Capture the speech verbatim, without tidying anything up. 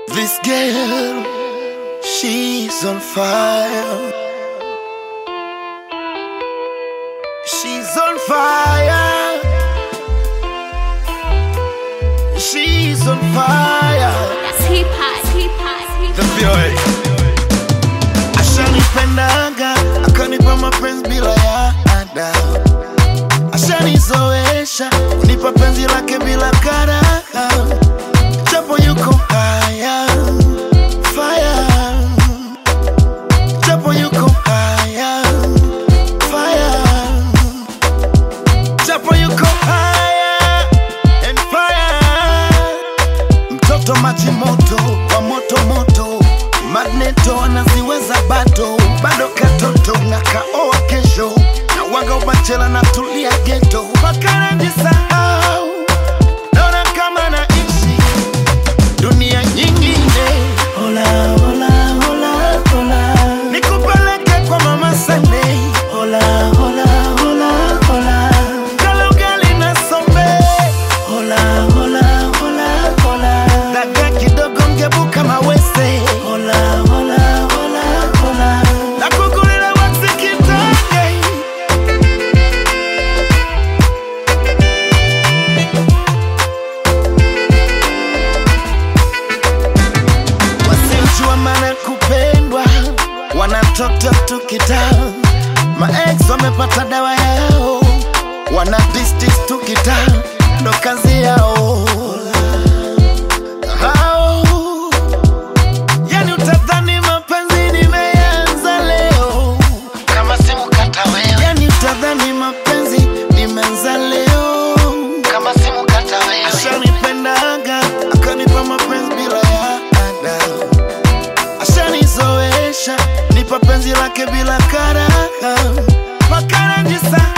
This girl, she's on fire. She's on fire. She's on fire. That's hip hop, hip hop, hip The hop. boy ashanipendaga, akanipa mapenzi bila ya ada. Ashanizoesha, unipa penzi lake bila karaha. Japo yuko haya, fire. Japo yuko haya, fire. Japo yuko haya and fire. Mtoto maji moto, wa moto moto, magneto anaziweza bado. Bado katoto na kaoa kesho, na waga ubachela na tulia ghetto. Mpaka najisahau, naona kama naishi dunia nyingine. Hola, hola, hola, hola, nikupeleke kwa mama Sunday. Hola, hola, hola, hola, kala ugali na sombe. Hola, hola, hola, hola, daga kidogo ngebuka mawese. Hola, hola, hola, hola, nakukulila waksikitage. Wasiojua maana kupendwa wanatoto tukita. Maex wamepata dawa yao, wana distis tukita, ndo kazi yao hao. Yani utadhani mapenzi nimeanza leo, kama simu kata wewe. Yani utadhani mapenzi nimeanza leo, kama simu kata wewe. Ashanipendaga, akanipa mapenzi bila ya ada. Ashanizoesha, nipa penzi lake bila karaha. Mpaka najisahau.